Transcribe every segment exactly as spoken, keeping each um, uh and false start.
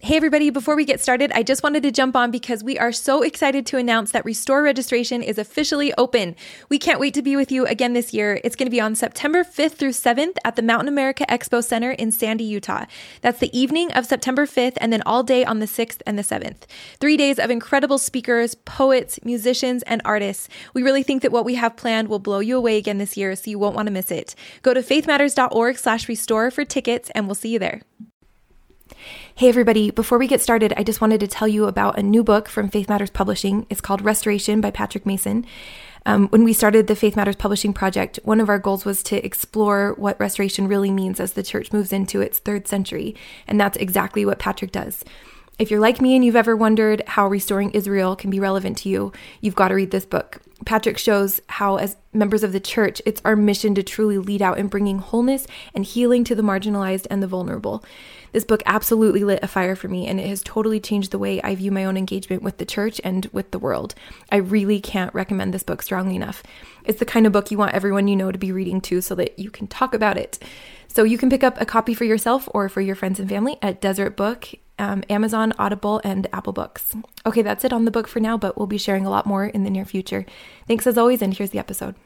Hey everybody, before we get started, I just wanted to jump on because we are so excited to announce that Restore registration is officially open. We can't wait to be with you again this year. It's going to be on September fifth through seventh at the Mountain America Expo Center in Sandy, Utah. That's the evening of September fifth and then all day on the sixth and the seventh. Three days of incredible speakers, poets, musicians, and artists. We really think that what we have planned will blow you away again this year, so you won't want to miss it. Go to faithmatters.org slash restore for tickets and we'll see you there. Hey everybody, before we get started, I just wanted to tell you about a new book from Faith Matters Publishing. It's called Restoration by Patrick Mason. Um, when we started the Faith Matters Publishing Project, one of our goals was to explore what restoration really means as the church moves into its third century, and that's exactly what Patrick does. If you're like me and you've ever wondered how restoring Israel can be relevant to you, you've got to read this book. Patrick shows how, as members of the church, it's our mission to truly lead out in bringing wholeness and healing to the marginalized and the vulnerable. This book absolutely lit a fire for me, and it has totally changed the way I view my own engagement with the church and with the world. I really can't recommend this book strongly enough. It's the kind of book you want everyone you know to be reading too, so that you can talk about it. So you can pick up a copy for yourself or for your friends and family at Desert Book, um, Amazon, Audible, and Apple Books. Okay, that's it on the book for now, but we'll be sharing a lot more in the near future. Thanks as always, and here's the episode.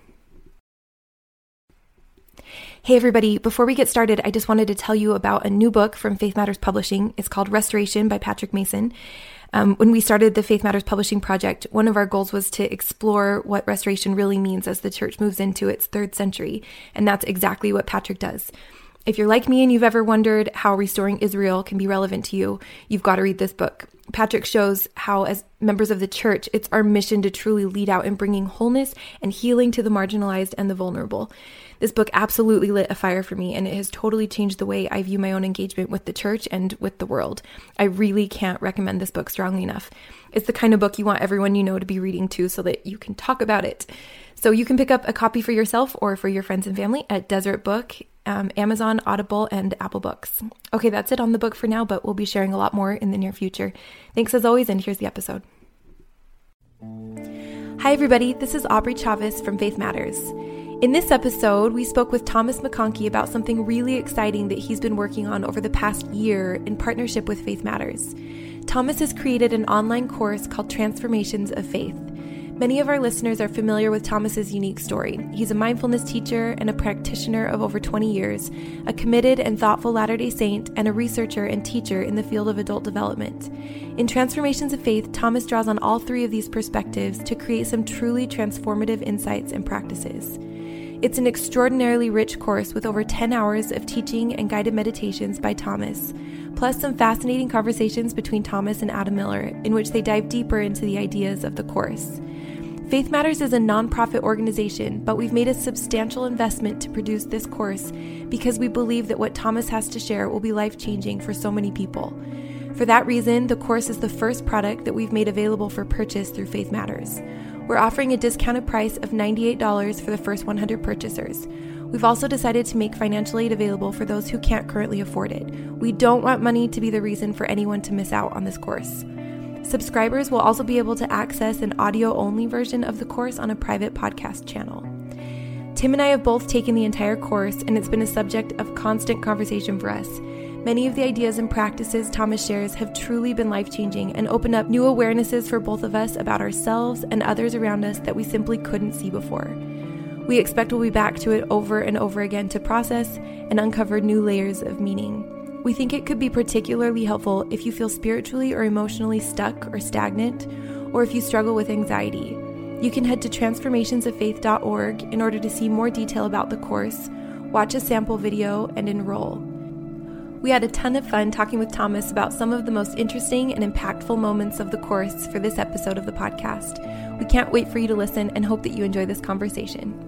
Hey everybody, before we get started, I just wanted to tell you about a new book from Faith Matters Publishing. It's called Restoration by Patrick Mason. Um, when we started the Faith Matters Publishing Project, one of our goals was to explore what restoration really means as the church moves into its third century, and that's exactly what Patrick does. If you're like me and you've ever wondered how restoring Israel can be relevant to you, you've got to read this book. Patrick shows how, as members of the church, it's our mission to truly lead out in bringing wholeness and healing to the marginalized and the vulnerable. This book absolutely lit a fire for me, and it has totally changed the way I view my own engagement with the church and with the world. I really can't recommend this book strongly enough. It's the kind of book you want everyone you know to be reading too, so that you can talk about it. So you can pick up a copy for yourself or for your friends and family at Desert Book, um, Amazon, Audible, and Apple Books. Okay, that's it on the book for now, but we'll be sharing a lot more in the near future. Thanks as always, and here's the episode. Hi everybody, this is Aubrey Chavez from Faith Matters. In this episode, we spoke with Thomas McConkey about something really exciting that he's been working on over the past year in partnership with Faith Matters. Thomas has created an online course called Transformations of Faith. Many of our listeners are familiar with Thomas's unique story. He's a mindfulness teacher and a practitioner of over twenty years, a committed and thoughtful Latter-day Saint, and a researcher and teacher in the field of adult development. In Transformations of Faith, Thomas draws on all three of these perspectives to create some truly transformative insights and practices. It's an extraordinarily rich course with over ten hours of teaching and guided meditations by Thomas, plus some fascinating conversations between Thomas and Adam Miller, in which they dive deeper into the ideas of the course. Faith Matters is a nonprofit organization, but we've made a substantial investment to produce this course because we believe that what Thomas has to share will be life-changing for so many people. For that reason, the course is the first product that we've made available for purchase through Faith Matters. We're offering a discounted price of ninety-eight dollars for the first one hundred purchasers. We've also decided to make financial aid available for those who can't currently afford it. We don't want money to be the reason for anyone to miss out on this course. Subscribers will also be able to access an audio-only version of the course on a private podcast channel. Tim and I have both taken the entire course, and it's been a subject of constant conversation for us. Many of the ideas and practices Thomas shares have truly been life-changing and opened up new awarenesses for both of us about ourselves and others around us that we simply couldn't see before. We expect we'll be back to it over and over again to process and uncover new layers of meaning. We think it could be particularly helpful if you feel spiritually or emotionally stuck or stagnant, or if you struggle with anxiety. You can head to transformations of faith dot org in order to see more detail about the course, watch a sample video, and enroll. We had a ton of fun talking with Thomas about some of the most interesting and impactful moments of the course for this episode of the podcast. We can't wait for you to listen and hope that you enjoy this conversation.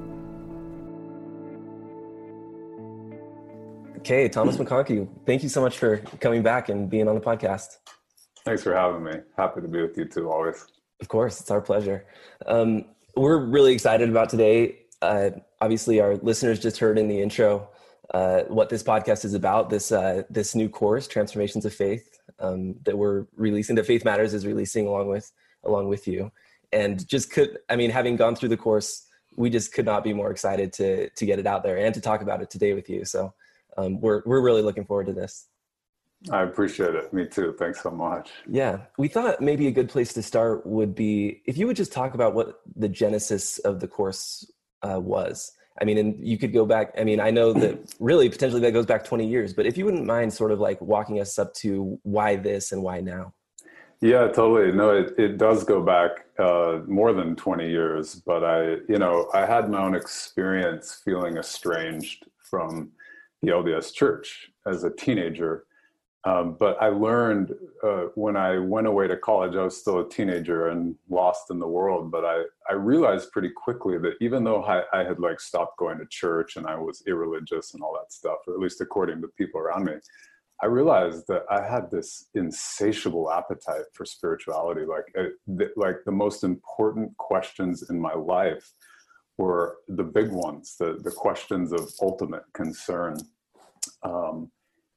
Okay, Thomas McConkey, thank you so much for coming back and being on the podcast. Thanks for having me. Happy to be with you too, always. Of course, it's our pleasure. Um, we're really excited about today. Uh, obviously, our listeners just heard in the intro uh, what this podcast is about, this uh, this new course, Transformations of Faith, um, that we're releasing, that Faith Matters is releasing along with along with you. And just could, I mean, having gone through the course, we just could not be more excited to to get it out there and to talk about it today with you. So um, we're we're really looking forward to this. I appreciate it. Me too. Thanks so much. Yeah, we thought maybe a good place to start would be if you would just talk about what the genesis of the course uh, was. I mean, and you could go back. I mean, I know that really potentially that goes back twenty years, but if you wouldn't mind sort of like walking us up to why this and why now. Yeah, totally. No, it, it does go back uh, more than twenty years, but I, you know, I had my own experience feeling estranged from the L D S Church as a teenager. Um, but I learned uh, when I went away to college, I was still a teenager and lost in the world. But I, I realized pretty quickly that even though I, I had like stopped going to church and I was irreligious and all that stuff, or at least according to people around me, I realized that I had this insatiable appetite for spirituality. Like, uh, th- like the most important questions in my life were the big ones, the, the questions of ultimate concern. Um,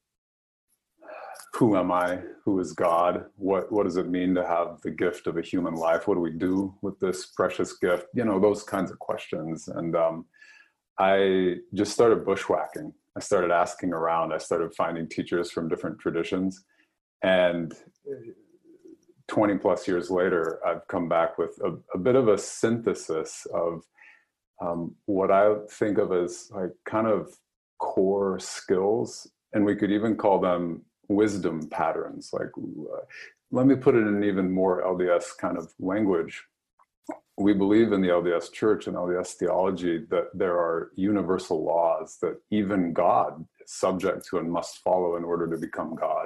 Who am I? Who is God? What what does it mean to have the gift of a human life? What do we do with this precious gift? You know, those kinds of questions. And um, I just started bushwhacking. I started asking around. I started finding teachers from different traditions. And twenty plus years later, I've come back with a, a bit of a synthesis of um, what I think of as like kind of core skills. And we could even call them wisdom patterns. Like, uh, let me put it in even more L D S kind of language. We believe in the L D S Church and L D S theology that there are universal laws that even God is subject to and must follow in order to become God.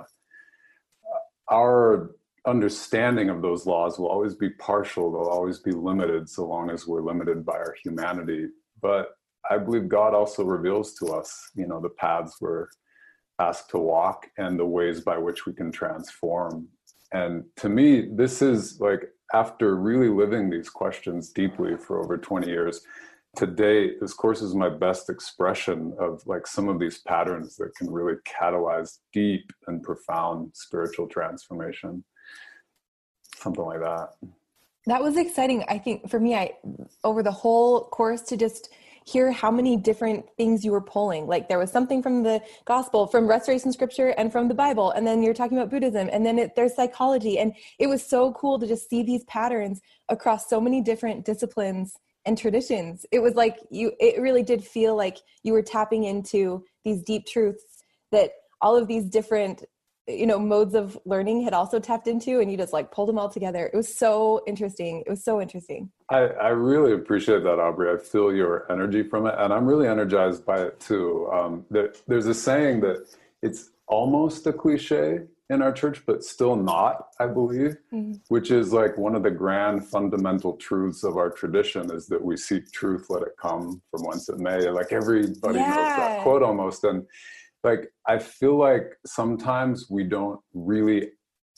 Uh, our understanding of those laws will always be partial. They'll always be limited so long as we're limited by our humanity. But I believe God also reveals to us, you know, the paths we're asked to walk and the ways by which we can transform. And to me, this is like, after really living these questions deeply for over twenty years, today, this course is my best expression of like some of these patterns that can really catalyze deep and profound spiritual transformation. Something like that. That was exciting. I think for me, I, over the whole course, to just hear how many different things you were pulling. Like there was something from the gospel, from restoration scripture, and from the Bible. And then you're talking about Buddhism, and then it, there's psychology. And it was so cool to just see these patterns across so many different disciplines and traditions. It was like you, it really did feel like you were tapping into these deep truths that all of these different, you know, modes of learning had also tapped into, and you just like pulled them all together. It was so interesting. It was so interesting. I, I really appreciate that, Aubrey. I feel your energy from it, and I'm really energized by it too. Um, there, there's a saying that it's almost a cliche in our church, but still not, I believe, mm-hmm. which is like one of the grand fundamental truths of our tradition is that we seek truth, let it come from whence it may. Like everybody yeah. knows that quote almost. And like, I feel like sometimes we don't really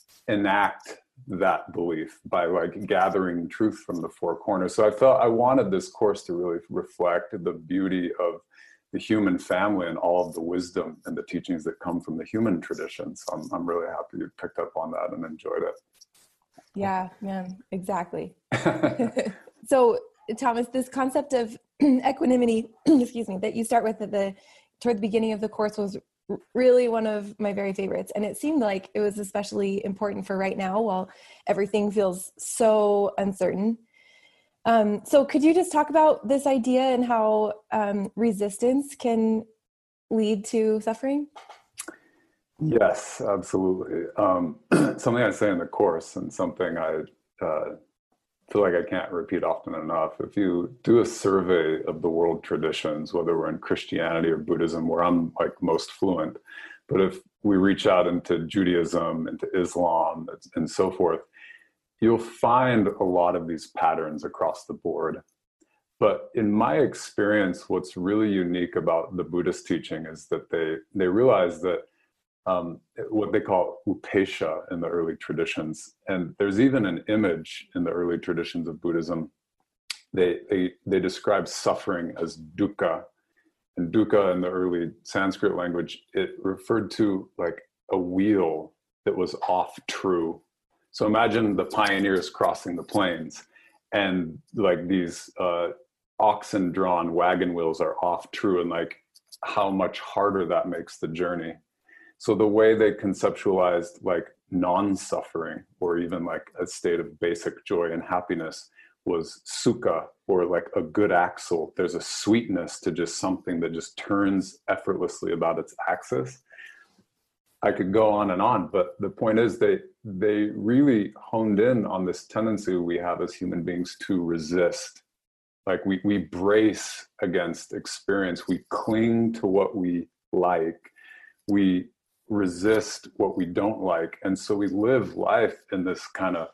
enact that belief by like gathering truth from the four corners. So I felt I wanted this course to really reflect the beauty of the human family and all of the wisdom and the teachings that come from the human tradition. So I'm, I'm really happy you picked up on that and enjoyed it. Yeah, man, exactly. So Thomas, this concept of equanimity, excuse me, that you start with at the toward the beginning of the course was really one of my very favorites. And it seemed like it was especially important for right now while everything feels so uncertain. Um, so could you just talk about this idea and how um, resistance can lead to suffering? Yes, absolutely. Um, something I say in the course and something I uh, feel like I can't repeat often enough. If you do a survey of the world traditions, whether we're in Christianity or Buddhism, where I'm like most fluent, but if we reach out into Judaism, into Islam, and so forth, you'll find a lot of these patterns across the board. But in my experience, what's really unique about the Buddhist teaching is that they they realize that Um, what they call upesha in the early traditions. And there's even an image in the early traditions of Buddhism. They, they, they describe suffering as dukkha. And dukkha in the early Sanskrit language, it referred to like a wheel that was off true. So imagine the pioneers crossing the plains and like these uh, oxen drawn wagon wheels are off true, and like how much harder that makes the journey. So the way they conceptualized like non-suffering, or even like a state of basic joy and happiness, was sukha, or like a good axle. There's a sweetness to just something that just turns effortlessly about its axis. I could go on and on, but the point is they they really honed in on this tendency we have as human beings to resist. Like we we brace against experience. We cling to what we like. We resist what we don't like. And so we live life in this kind of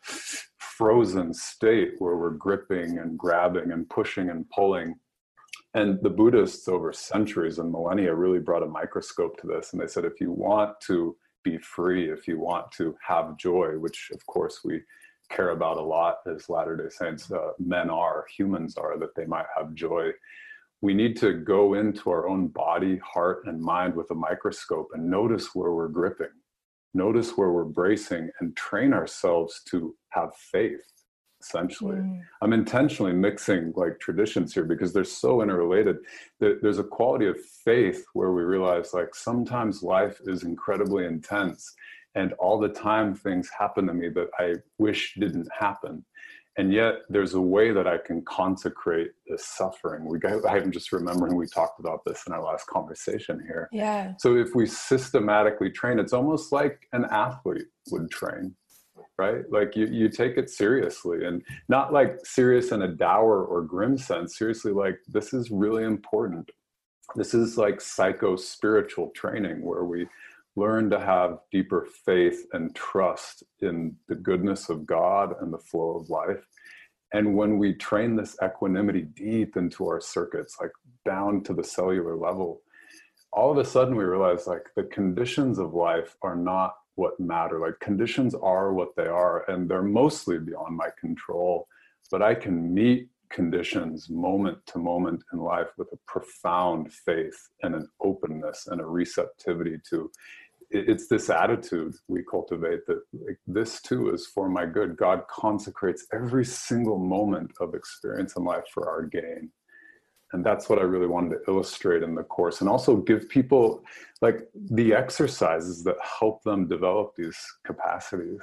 frozen state where we're gripping and grabbing and pushing and pulling. And the Buddhists over centuries and millennia really brought a microscope to this. And they said, if you want to be free, if you want to have joy, which of course we care about a lot as Latter-day Saints, uh, men are, humans are, that they might have joy. We need to go into our own body, heart, and mind with a microscope and notice where we're gripping, notice where we're bracing, and train ourselves to have faith. Essentially, mm. I'm intentionally mixing like traditions here because they're so interrelated. There's a quality of faith where we realize like sometimes life is incredibly intense and all the time things happen to me that I wish didn't happen. And yet there's a way that I can consecrate this suffering. We got, I'm just remembering we talked about this in our last conversation here. Yeah. So if we systematically train, it's almost like an athlete would train. Right? Like you, you take it seriously, and not like serious in a dour or grim sense, seriously, like this is really important. This is like psycho-spiritual training where we learn to have deeper faith and trust in the goodness of God and the flow of life. And when we train this equanimity deep into our circuits, like down to the cellular level, all of a sudden we realize like the conditions of life are not what matter. Like conditions are what they are, and they're mostly beyond my control, but I can meet conditions moment to moment in life with a profound faith and an openness and a receptivity to, it's this attitude we cultivate that like, this too is for my good. God consecrates every single moment of experience in life for our gain. And that's what I really wanted to illustrate in the course, and also give people like the exercises that help them develop these capacities.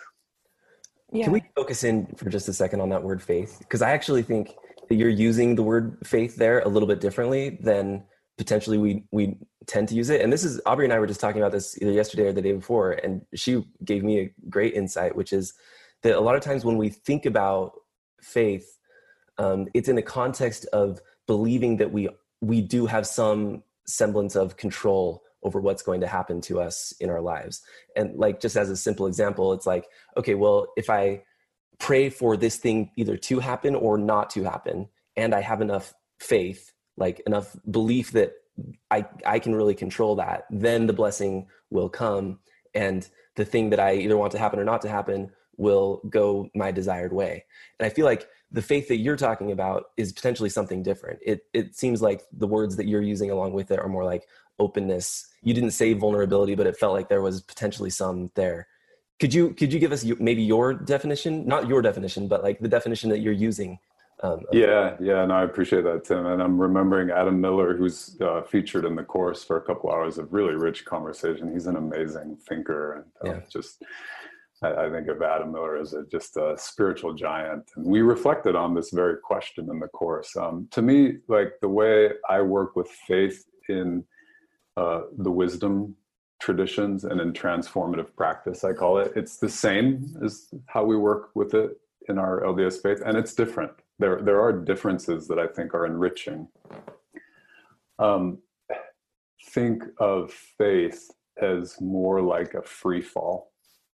Yeah. Can we focus in for just a second on that word faith? Because I actually think that you're using the word faith there a little bit differently than potentially we we tend to use it. And this is, Aubrey and I were just talking about this either yesterday or the day before, and she gave me a great insight, which is that a lot of times when we think about faith, um, it's in the context of believing that we we do have some semblance of control over what's going to happen to us in our lives. And like, just as a simple example, it's like, okay, well, if I pray for this thing either to happen or not to happen, and I have enough faith, like enough belief that I, I can really control that, then the blessing will come, and the thing that I either want to happen or not to happen will go my desired way. And I feel like the faith that you're talking about is potentially something different. It it seems like the words that you're using along with it are more like openness. You didn't say vulnerability, but it felt like there was potentially some there. Could you could you give us maybe your definition? Not your definition, but like the definition that you're using. Um, yeah, yeah, and I appreciate that, Tim. And I'm remembering Adam Miller, who's uh, featured in the course for a couple hours of really rich conversation. He's an amazing thinker, and uh, yeah. just. I think of Adam Miller as a, just a spiritual giant. And we reflected on this very question in the course. Um, to me, like the way I work with faith in uh, the wisdom traditions and in transformative practice, I call it, it's the same as how we work with it in our L D S faith, and it's different. There, there are differences that I think are enriching. Um, think of faith as more like a free fall.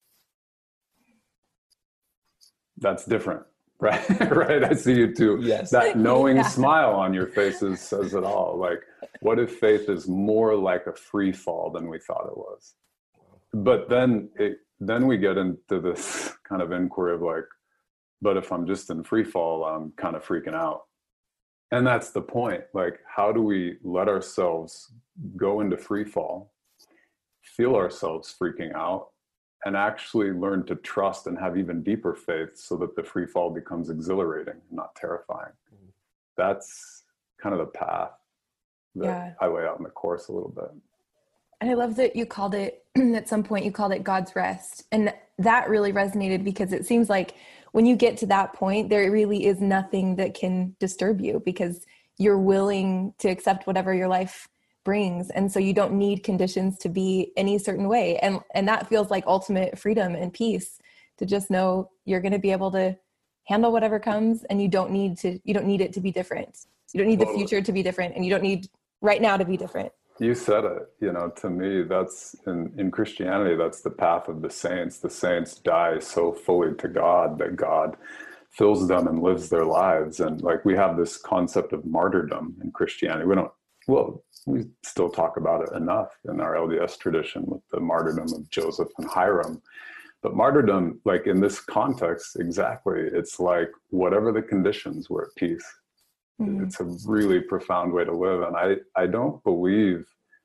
That's different, right? Right. I see you too. Yes. That knowing yeah. smile on your faces says it all. Like, what if faith is more like a free fall than we thought it was? But then it, then we get into this kind of inquiry of like, but if I'm just in free fall, I'm kind of freaking out. And that's the point. Like, how do we let ourselves go into free fall, feel ourselves freaking out, and actually learn to trust and have even deeper faith so that the free fall becomes exhilarating, not terrifying. Mm-hmm. That's kind of the path that yeah. I lay out in the course a little bit. And I love that you called it, at some point you called it God's rest. And that really resonated because it seems like when you get to that point, there really is nothing that can disturb you because you're willing to accept whatever your life brings. And so you don't need conditions to be any certain way. And, and that feels like ultimate freedom and peace, to just know you're going to be able to handle whatever comes, and you don't need to, you don't need it to be different. You don't need Totally. the future to be different, and you don't need right now to be different. You said it. You know, to me, that's in, in Christianity, that's the path of the saints. The saints die so fully to God that God fills them and lives their lives. And like, we have this concept of martyrdom in Christianity. We don't, well, we still talk about it enough in our L D S tradition with the martyrdom of Joseph and Hiram. But martyrdom, like in this context, exactly, it's like whatever the conditions, we're at peace. Mm-hmm. It's a really profound way to live. And I, I don't believe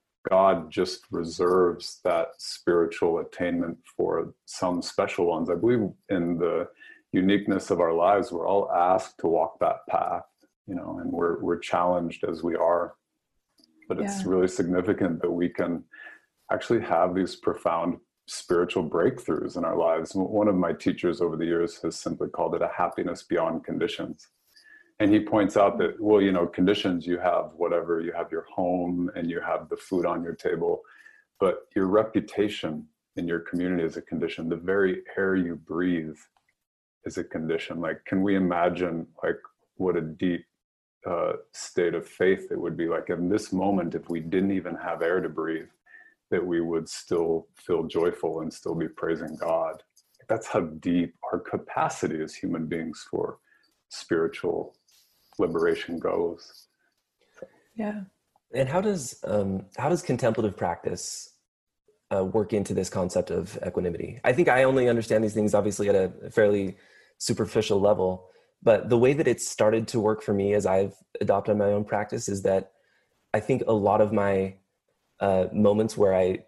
God just reserves that spiritual attainment for some special ones. I believe in the uniqueness of our lives, we're all asked to walk that path, you know, and we're, we're challenged as we are. But it's yeah. really significant that we can actually have these profound spiritual breakthroughs in our lives. One of my teachers over the years has simply called it a happiness beyond conditions. And he points out that, well, you know, conditions, you have whatever, you have your home and you have the food on your table, but your reputation in your community is a condition. The very air you breathe is a condition. Like, can we imagine like what a deep uh, state of faith it would be like in this moment if we didn't even have air to breathe, that we would still feel joyful and still be praising God. That's how deep our capacity as human beings for spiritual liberation goes. Yeah. And how does um, how does contemplative practice uh, work into this concept of equanimity? I think I only understand these things obviously at a fairly superficial level, but the way that it's started to work for me as I've adopted my own practice is that I think a lot of my uh, moments where I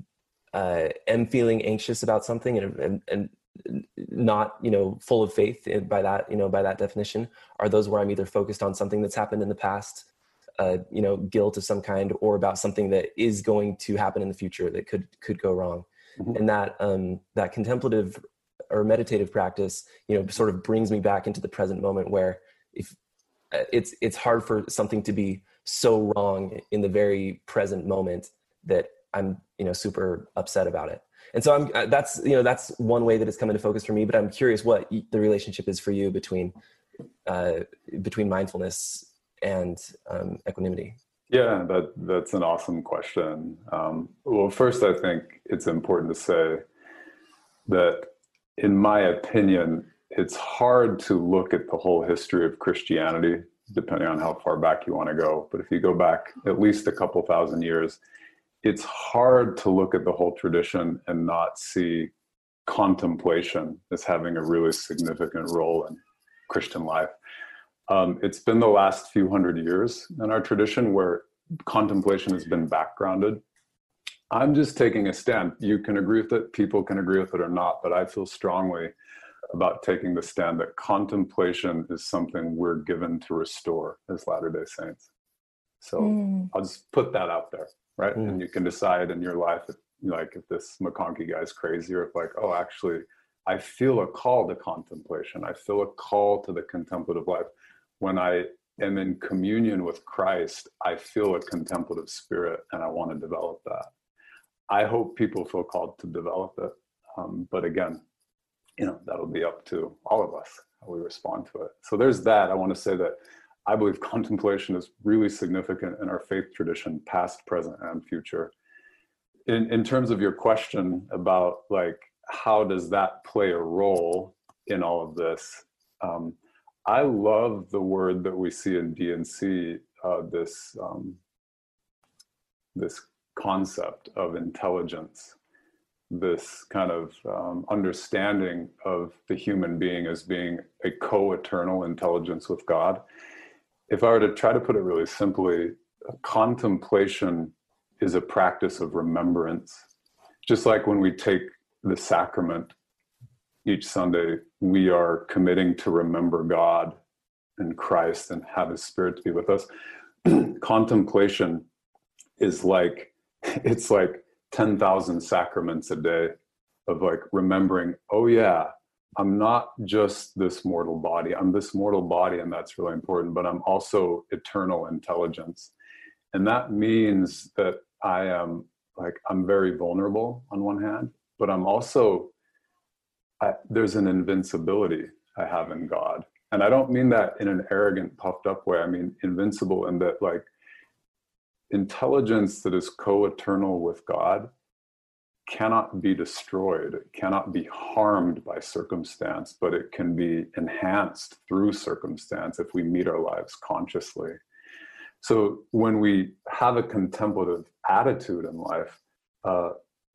uh, am feeling anxious about something and, and, and not, you know, full of faith by that, you know, by that definition, are those where I'm either focused on something that's happened in the past, uh, you know, guilt of some kind, or about something that is going to happen in the future that could, could go wrong. Mm-hmm. And that, um, that contemplative or meditative practice, you know, sort of brings me back into the present moment, where if uh, it's, it's hard for something to be so wrong in the very present moment that I'm, you know, super upset about it. And so I'm, that's, you know, that's one way that it's come into focus for me, but I'm curious what the relationship is for you between, uh, between mindfulness and um, equanimity. Yeah, that that's an awesome question. Um, well, first, I think it's important to say that, in my opinion, it's hard to look at the whole history of Christianity, depending on how far back you want to go. But if you go back at least a couple thousand years, it's hard to look at the whole tradition and not see contemplation as having a really significant role in Christian life. Um, it's been the last few hundred years in our tradition where contemplation has been backgrounded. I'm just taking a stand. You can agree with it, people can agree with it or not, but I feel strongly about taking the stand that contemplation is something we're given to restore as Latter-day Saints. So mm. I'll just put that out there. Right. Mm. And you can decide in your life, if, like, if this McConkie guy's crazy, or if like, oh, actually, I feel a call to contemplation. I feel a call to the contemplative life. When I am in communion with Christ, I feel a contemplative spirit, and I want to develop that. I hope people feel called to develop it. Um, but again, you know, that'll be up to all of us, how we respond to it. So there's that. I want to say that I believe contemplation is really significant in our faith tradition, past, present, and future. In, in terms of your question about like, how does that play a role in all of this? Um, I love the word that we see in D and C, uh, this, um, this concept of intelligence, this kind of um, understanding of the human being as being a co-eternal intelligence with God. If I were to try to put it really simply, contemplation is a practice of remembrance. Just like when we take the sacrament each Sunday, we are committing to remember God and Christ and have His Spirit to be with us. Contemplation is like it's like ten thousand sacraments a day of like remembering, oh yeah, I'm not just this mortal body. I'm this mortal body, and that's really important, but I'm also eternal intelligence. And that means that I am like, I'm very vulnerable on one hand, but I'm also, I, there's an invincibility I have in God. And I don't mean that in an arrogant, puffed up way. I mean invincible in that, like, intelligence that is co-eternal with God cannot be destroyed. It cannot be harmed by circumstance, but it can be enhanced through circumstance if we meet our lives consciously. So when we have a contemplative attitude in life, uh,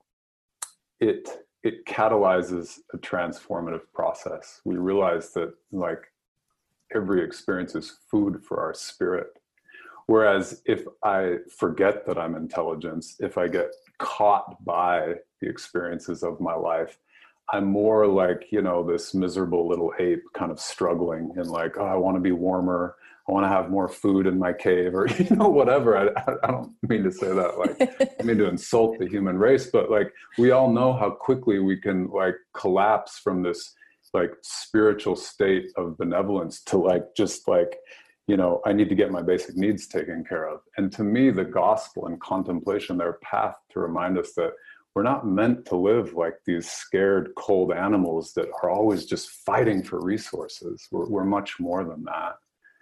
it it catalyzes a transformative process. We realize that, like, every experience is food for our spirit. Whereas if I forget that I'm intelligence, if I get caught by the experiences of my life, I'm more like, you know, this miserable little ape kind of struggling in like, oh, I want to be warmer. I want to have more food in my cave, or, you know, whatever. I, I don't mean to say that, like, I mean to insult the human race, but like, we all know how quickly we can like collapse from this like spiritual state of benevolence to like, just like, you know, I need to get my basic needs taken care of. And to me, the gospel and contemplation, they're a path to remind us that we're not meant to live like these scared, cold animals that are always just fighting for resources. We're, we're much more than that.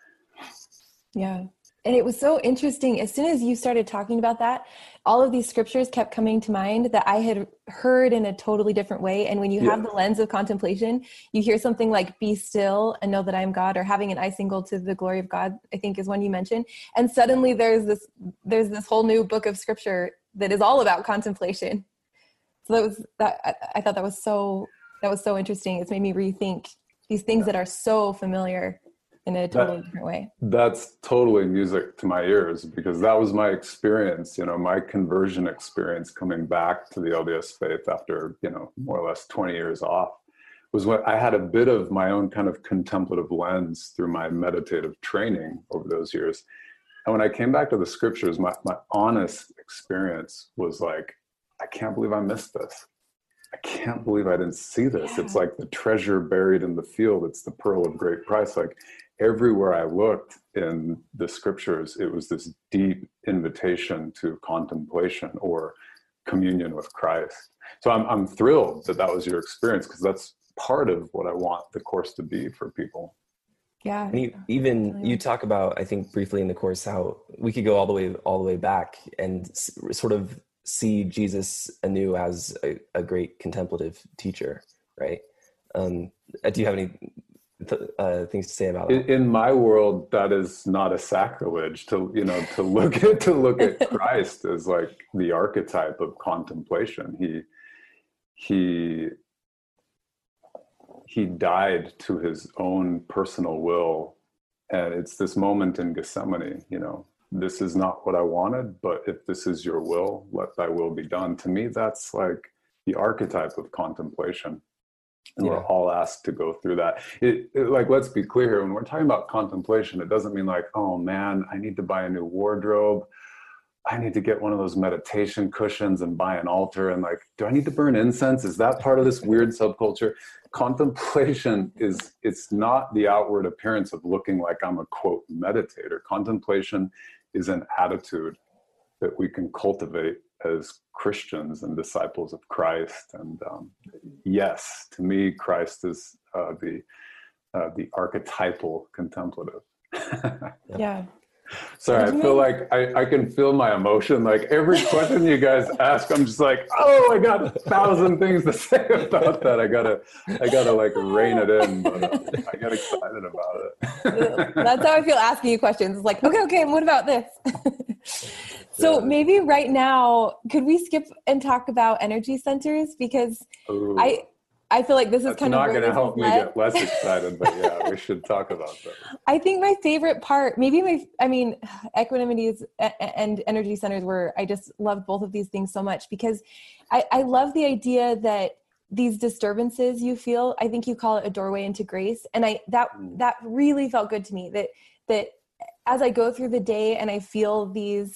Yeah. And it was so interesting. As soon as you started talking about that, all of these scriptures kept coming to mind that I had heard in a totally different way. And when you have yeah. the lens of contemplation, you hear something like, be still and know that I am God, or having an eye single to the glory of God, I think is one you mentioned. And suddenly there's this, there's this whole new book of scripture that is all about contemplation. So that was, that I, I thought that was so, that was so interesting. It's made me rethink these things yeah. that are so familiar in a totally that, different way. That's totally music to my ears, because that was my experience, you know, my conversion experience coming back to the L D S faith after, you know, more or less twenty years off, was when I had a bit of my own kind of contemplative lens through my meditative training over those years. And when I came back to the scriptures, my, my honest experience was like, I can't believe I missed this. I can't believe I didn't see this. Yeah. It's like the treasure buried in the field. It's the pearl of great price. Like, everywhere I looked in the scriptures, it was this deep invitation to contemplation or communion with Christ. So I'm I'm thrilled that that was your experience, because that's part of what I want the course to be for people. Yeah. And you, even you talk about, I think briefly in the course, how we could go all the way all the way back and s- sort of see Jesus anew as a, a great contemplative teacher, right? Um, do you have any th- uh, things to say about in, that? in my world, that is not a sacrilege to, you know, to look at to look at Christ as like the archetype of contemplation. He he he died to his own personal will, and it's this moment in Gethsemane, you know, this is not what I wanted, but if this is your will, let thy will be done. To me, that's like the archetype of contemplation. And yeah. we're all asked to go through that. It, it, like, let's be clear here. When we're talking about contemplation, it doesn't mean like, oh man, I need to buy a new wardrobe. I need to get one of those meditation cushions and buy an altar. And like, do I need to burn incense? Is that part of this weird subculture? Contemplation is, it's not the outward appearance of looking like I'm a quote meditator. Contemplation is an attitude that we can cultivate as Christians and disciples of Christ. And um, yes, to me, Christ is uh, the uh, the archetypal contemplative. Yeah. Sorry, I feel like I, I can feel my emotion. Like every question you guys ask, I'm just like, oh, I got a thousand things to say about that. I gotta, I gotta like rein it in, but uh, I get excited about it. That's how I feel asking you questions. It's like, okay, okay, what about this? So yeah. Maybe right now, could we skip and talk about energy centers? Because Ooh. I, I feel like this is That's kind not of going to help me get less excited, but yeah, we should talk about that. I think my favorite part, maybe my, I mean, equanimity is, and energy centers were, I just love both of these things so much, because I, I love the idea that these disturbances you feel, I think you call it a doorway into grace. And I, that, that really felt good to me, that, that as I go through the day and I feel these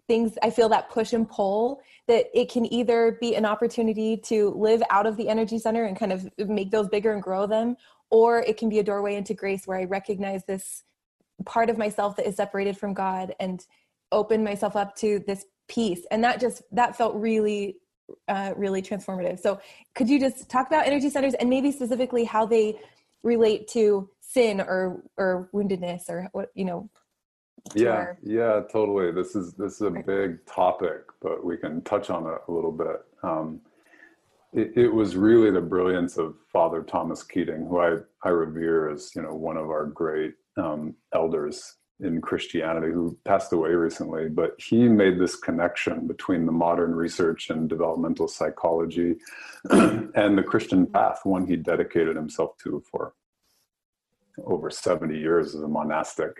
things, I feel that push and pull, that it can either be an opportunity to live out of the energy center and kind of make those bigger and grow them, or it can be a doorway into grace where I recognize this part of myself that is separated from God and open myself up to this peace. And that just, that felt really, uh, really transformative. So could you just talk about energy centers and maybe specifically how they relate to sin or, or woundedness or what, you know? Yeah, our... yeah, totally. This is, this is a big topic, but we can touch on it a little bit. Um, it, it was really the brilliance of Father Thomas Keating, who I, I revere as, you know, one of our great um, elders in Christianity, who passed away recently, but he made this connection between the modern research and developmental psychology and the Christian path, one he dedicated himself to for over seventy years as a monastic.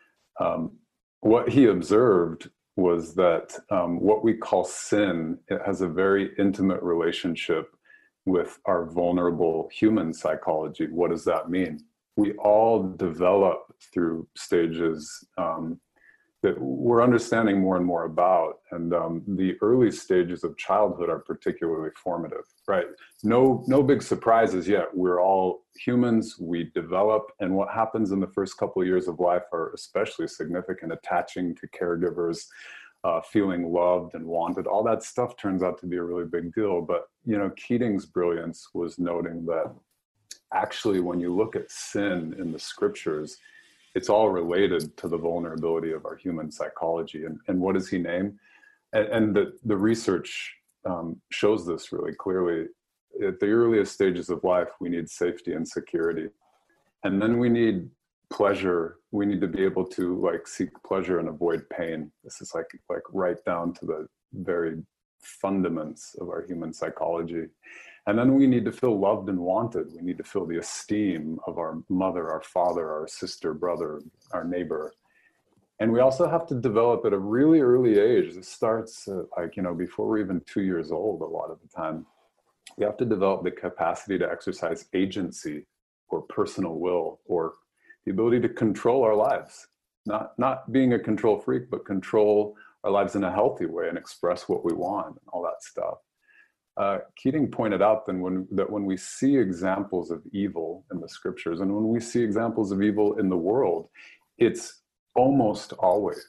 Um, what he observed was that um, what we call sin, it has a very intimate relationship with our vulnerable human psychology. What does that mean? We all develop through stages um, that we're understanding more and more about. And um, the early stages of childhood are particularly formative, right? No, no big surprises yet. We're all humans, we develop, and what happens in the first couple of years of life are especially significant. Attaching to caregivers, uh, feeling loved and wanted, all that stuff turns out to be a really big deal. But, you know, Keating's brilliance was noting that actually, when you look at sin in the scriptures, it's all related to the vulnerability of our human psychology. And, and what does he name? And, and the, the research um, shows this really clearly. At the earliest stages of life, we need safety and security. And then we need pleasure. We need to be able to like seek pleasure and avoid pain. This is like, like right down to the very fundaments of our human psychology. And then we need to feel loved and wanted. We need to feel the esteem of our mother, our father, our sister, brother, our neighbor. And we also have to develop at a really early age. This starts uh, like, you know, before we're even two years old a lot of the time. We have to develop the capacity to exercise agency or personal will, or the ability to control our lives. Not, not being a control freak, but control our lives in a healthy way and express what we want and all that stuff. Uh, Keating pointed out then when, that when we see examples of evil in the scriptures, and when we see examples of evil in the world, it's almost always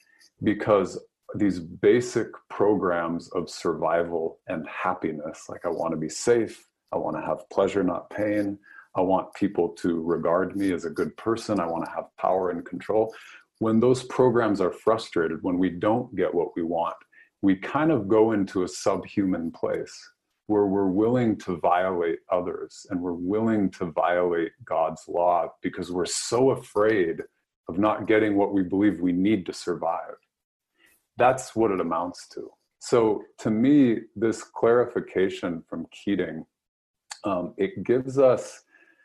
because these basic programs of survival and happiness, like I want to be safe, I want to have pleasure, not pain, I want people to regard me as a good person, I want to have power and control. When those programs are frustrated, when we don't get what we want, we kind of go into a subhuman place where we're willing to violate others and we're willing to violate God's law because we're so afraid of not getting what we believe we need to survive. That's what it amounts to. So to me, this clarification from Keating, um, it gives us,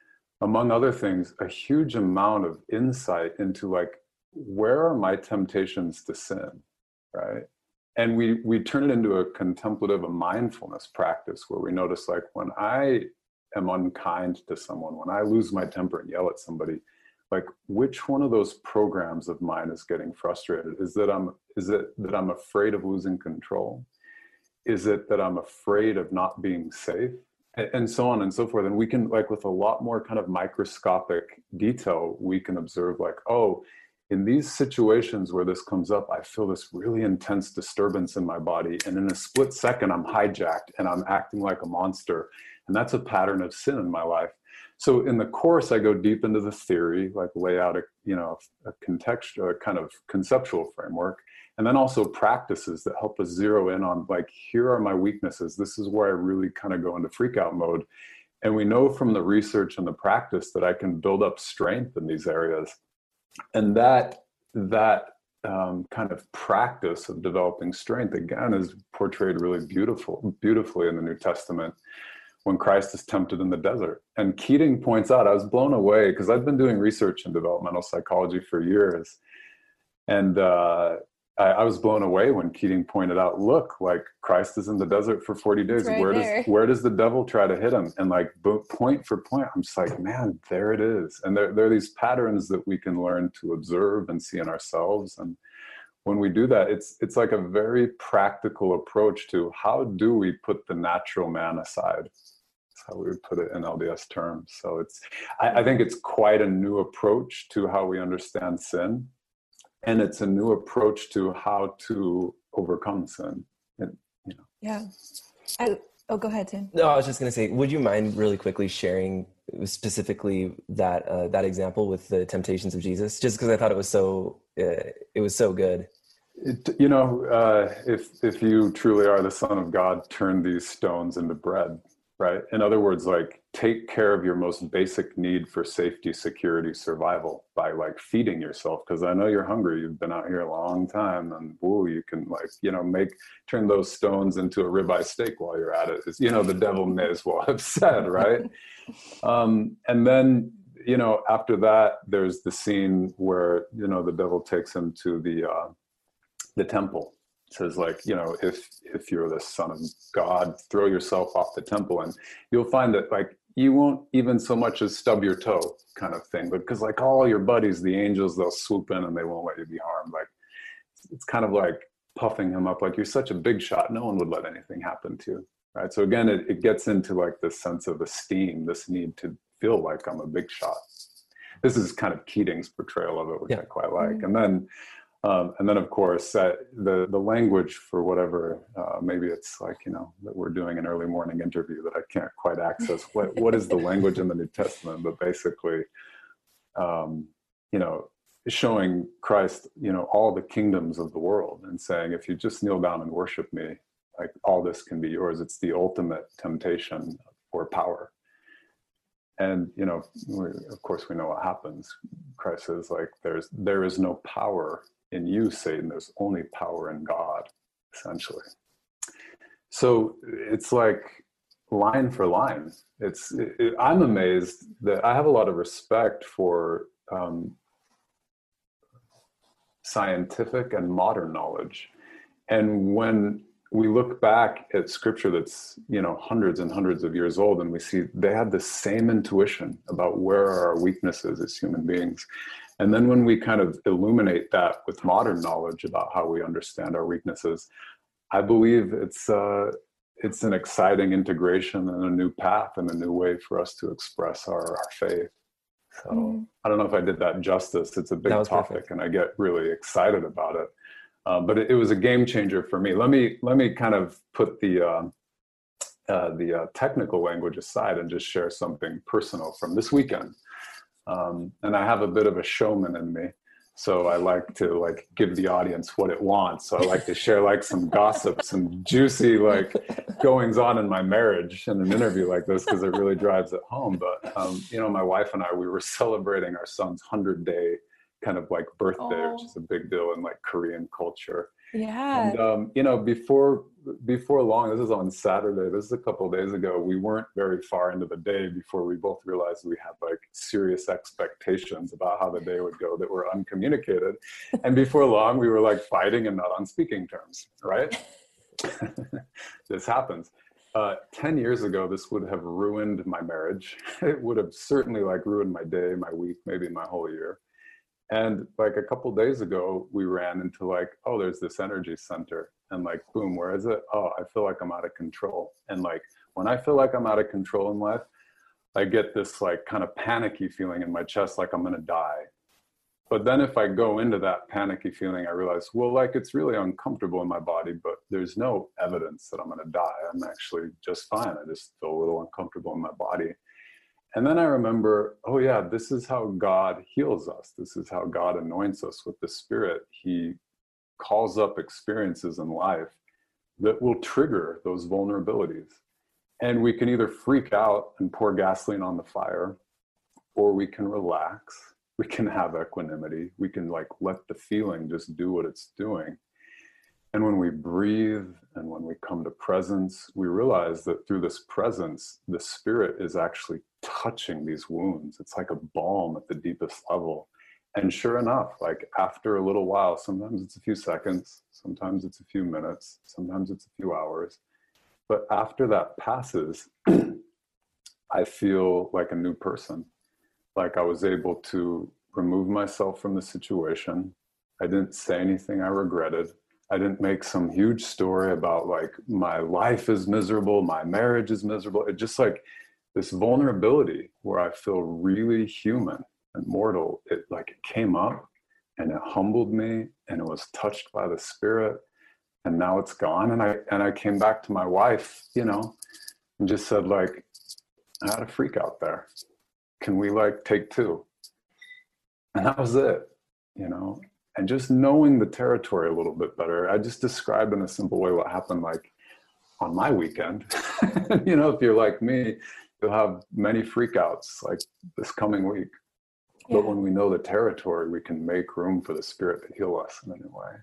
among other things, a huge amount of insight into like, where are my temptations to sin, right? And we we turn it into a contemplative, a mindfulness practice where we notice like when I am unkind to someone, when I lose my temper and yell at somebody, like which one of those programs of mine is getting frustrated? Is that I'm is it that I'm afraid of losing control? Is it that I'm afraid of not being safe? And, and so on and so forth. And we can like with a lot more kind of microscopic detail, we can observe like, oh, in these situations where this comes up, I feel this really intense disturbance in my body. And in a split second, I'm hijacked and I'm acting like a monster. And that's a pattern of sin in my life. So in the course, I go deep into the theory, like lay out a, you know, a contextual, a kind of conceptual framework, and then also practices that help us zero in on like, here are my weaknesses. This is where I really kind of go into freak out mode. And we know from the research and the practice that I can build up strength in these areas. And that that um, kind of practice of developing strength, again, is portrayed really beautiful, beautifully in the New Testament when Christ is tempted in the desert. And Keating points out, I was blown away because I've been doing research in developmental psychology for years. And uh, I, I was blown away when Keating pointed out, look, like Christ is in the desert for forty days. Right where there. does where does the devil try to hit him? And like point for point, I'm just like, man, there it is. And there, there are these patterns that we can learn to observe and see in ourselves. And when we do that, it's it's like a very practical approach to how do we put the natural man aside. That's how we would put it in L D S terms. So it's, I, I think it's quite a new approach to how we understand sin. And it's a new approach to how to overcome sin. And, you know. Yeah. I, oh, go ahead, Tim. No, I was just going to say, would you mind really quickly sharing specifically that uh, that example with the temptations of Jesus? Just because I thought it was so uh, it was so good. It, you know, uh, if if you truly are the Son of God, turn these stones into bread. Right. In other words, like take care of your most basic need for safety, security, survival by like feeding yourself. Because I know you're hungry. You've been out here a long time, and ooh, you can like, you know, make turn those stones into a ribeye steak while you're at it. It's, you know, the devil may as well have said, right? um, and then, you know, after that, there's the scene where, you know, the devil takes him to the uh, the temple. Says like, you know, if if you're the Son of God, throw yourself off the temple, and you'll find that like you won't even so much as stub your toe, kind of thing. But because like all your buddies, the angels, they'll swoop in and they won't let you be harmed. Like it's kind of like puffing him up, like you're such a big shot, no one would let anything happen to you, right? So again, it, it gets into like this sense of esteem, this need to feel like I'm a big shot. This is kind of Keating's portrayal of it, which yeah. I quite like. And then. Um, and then, of course, uh, the the language for whatever, uh, maybe it's like, you know, that we're doing an early morning interview that I can't quite access. What What is the language in the New Testament? But basically, um, you know, showing Christ, you know, all the kingdoms of the world and saying, if you just kneel down and worship me, like all this can be yours. It's the ultimate temptation for power. And, you know, we, of course, we know what happens. Christ says, like, there's there is no power in you, Satan. There's only power in God, essentially. So it's like line for line. It's it, it, I'm amazed that I have a lot of respect for um, scientific and modern knowledge. And when we look back at scripture that's, you know, hundreds and hundreds of years old, and we see they had the same intuition about where are our weaknesses as human beings. And then when we kind of illuminate that with modern knowledge about how we understand our weaknesses, I believe it's uh, it's an exciting integration and a new path and a new way for us to express our, our faith. So mm. I don't know if I did that justice. It's a big topic perfect. And I get really excited about it. Um, but it, it was a game changer for me. Let me let me kind of put the uh, uh, the uh, technical language aside and just share something personal from this weekend. Um, and I have a bit of a showman in me, so I like to like give the audience what it wants. So I like to share like some gossip, some juicy like goings on in my marriage in an interview like this because it really drives it home. But um, you know, my wife and I, we were celebrating our son's hundred day kind of like birthday, oh. which is a big deal in like Korean culture. Yeah. And um, you know, before before long, this is on Saturday, this is a couple of days ago, we weren't very far into the day before we both realized we had like serious expectations about how the day would go that were uncommunicated. And before long, we were like fighting and not on speaking terms, right? This happens. Uh, ten years ago, this would have ruined my marriage. It would have certainly like ruined my day, my week, maybe my whole year. And like a couple days ago, we ran into like, oh, there's this energy center. And like, boom, where is it? Oh, I feel like I'm out of control. And like, when I feel like I'm out of control in life, I get this like kind of panicky feeling in my chest, like I'm going to die. But then if I go into that panicky feeling, I realize, well, like it's really uncomfortable in my body, but there's no evidence that I'm going to die. I'm actually just fine. I just feel a little uncomfortable in my body. And then I remember, oh yeah, this is how God heals us. This is how God anoints us with the Spirit. He calls up experiences in life that will trigger those vulnerabilities. And we can either freak out and pour gasoline on the fire, or we can relax. We can have equanimity. We can like let the feeling just do what it's doing. And when we breathe and when we come to presence, we realize that through this presence, the Spirit is actually touching these wounds. It's like a balm at the deepest level. And sure enough, like after a little while, sometimes it's a few seconds, sometimes it's a few minutes, sometimes it's a few hours. But after that passes, I feel like a new person. Like I was able to remove myself from the situation. I didn't say anything I regretted. I didn't make some huge story about like my life is miserable, my marriage is miserable. It just like this vulnerability where I feel really human and mortal. It like it came up and it humbled me and it was touched by the Spirit, and now it's gone. And I and I came back to my wife, you know, and just said like, I had a freak out there. Can we like take two? And that was it, you know. And just knowing the territory a little bit better, I just described in a simple way what happened like on my weekend. You know, if you're like me, you'll have many freakouts like this coming week. Yeah. But when we know the territory, we can make room for the Spirit to heal us in a new way.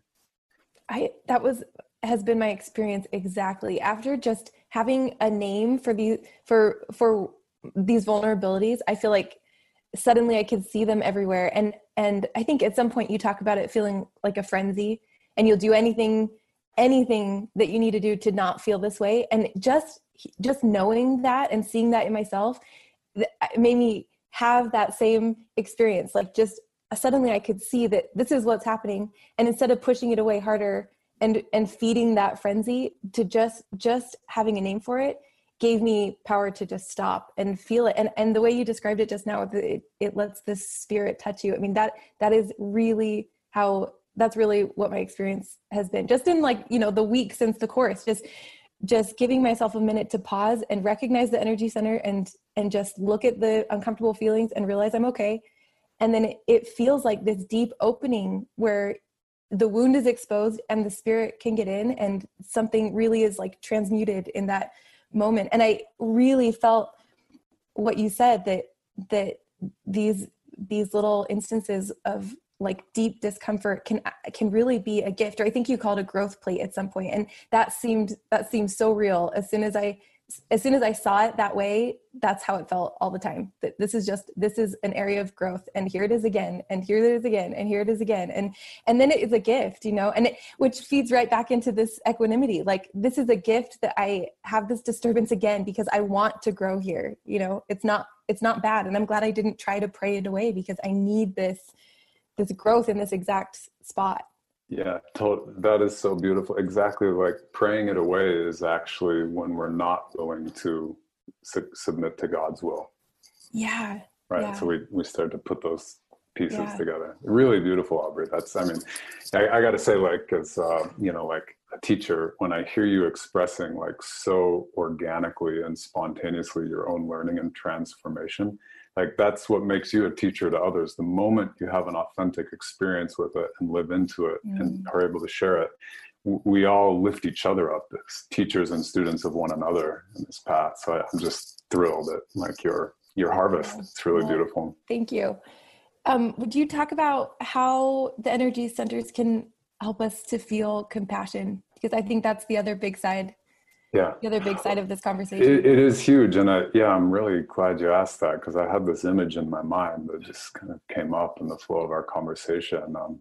I, that was, has been my experience exactly. After just having a name for these, for, for these vulnerabilities, I feel like suddenly I could see them everywhere. And, and I think at some point you talk about it feeling like a frenzy, and you'll do anything, anything that you need to do to not feel this way. And just, just knowing that and seeing that in myself, it made me have that same experience. Like just suddenly I could see that this is what's happening. And instead of pushing it away harder and, and feeding that frenzy, to just, just having a name for it gave me power to just stop and feel it. And and the way you described it just now, it, it lets the Spirit touch you. I mean, that, that is really how, that's really what my experience has been just in like, you know, the week since the course, just, just giving myself a minute to pause and recognize the energy center and, and just look at the uncomfortable feelings and realize I'm okay. And then it, it feels like this deep opening where the wound is exposed and the Spirit can get in, and something really is like transmuted in that moment. And I really felt what you said, that that these these little instances of like deep discomfort can can really be a gift, or I think you called it a growth plate at some point. And that seemed that seemed so real. As soon as I as soon as I saw it that way, that's how it felt all the time. That this is just, this is an area of growth, and here it is again, and here it is again, and here it is again. And, and then it is a gift, you know, and it, which feeds right back into this equanimity. Like, this is a gift that I have this disturbance again, because I want to grow here. You know, it's not, it's not bad. And I'm glad I didn't try to pray it away, because I need this, this growth in this exact spot. Yeah, to- that is so beautiful. Exactly, like praying it away is actually when we're not willing to su- submit to God's will. Yeah. Right. Yeah. So we, we start to put those pieces yeah. together. Really beautiful, Aubrey. That's, I mean, I, I got to say, like, as, uh, you know, like a teacher, when I hear you expressing like so organically and spontaneously your own learning and transformation, like that's what makes you a teacher to others. The moment you have an authentic experience with it and live into it mm. and are able to share it, we all lift each other up as teachers and students of one another in this path. So I'm just thrilled at like your, your harvest. It's really well, beautiful. Thank you. Um, would you talk about how the energy centers can help us to feel compassion? Because I think that's the other big side. Yeah. The other big side of this conversation. It, it is huge. And I, yeah, I'm really glad you asked that, because I had this image in my mind that just kind of came up in the flow of our conversation. Um,